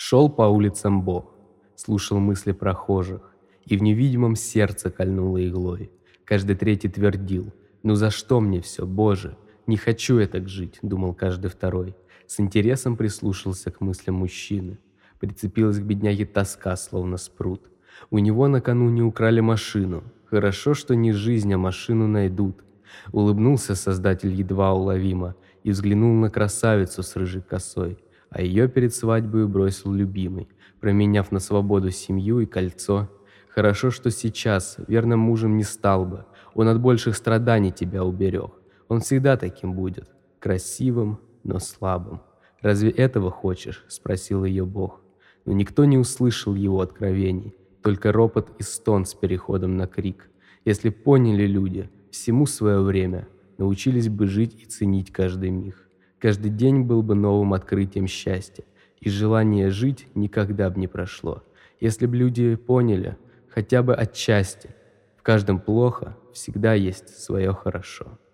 Шел по улицам Бог, слушал мысли прохожих, и в невидимом сердце кольнуло иглой. Каждый третий твердил: «Ну за что мне все, Боже? Не хочу я так жить», — думал каждый второй. С интересом прислушался к мыслям мужчины. Прицепилась к бедняге тоска, словно спрут. У него накануне украли машину. Хорошо, что не жизнь, а машину найдут. Улыбнулся Создатель едва уловимо и взглянул на красавицу с рыжей косой, а ее перед свадьбой бросил любимый, променяв на свободу семью и кольцо. Хорошо, что сейчас верным мужем не стал бы, он от больших страданий тебя уберег. Он всегда таким будет, красивым, но слабым. «Разве этого хочешь?» — спросил ее Бог. Но никто не услышал его откровений, только ропот и стон с переходом на крик. Если поняли люди, всему свое время, научились бы жить и ценить каждый миг. Каждый день был бы новым открытием счастья, и желание жить никогда бы не прошло. Если бы люди поняли, хотя бы отчасти, в каждом плохо, всегда есть свое хорошо.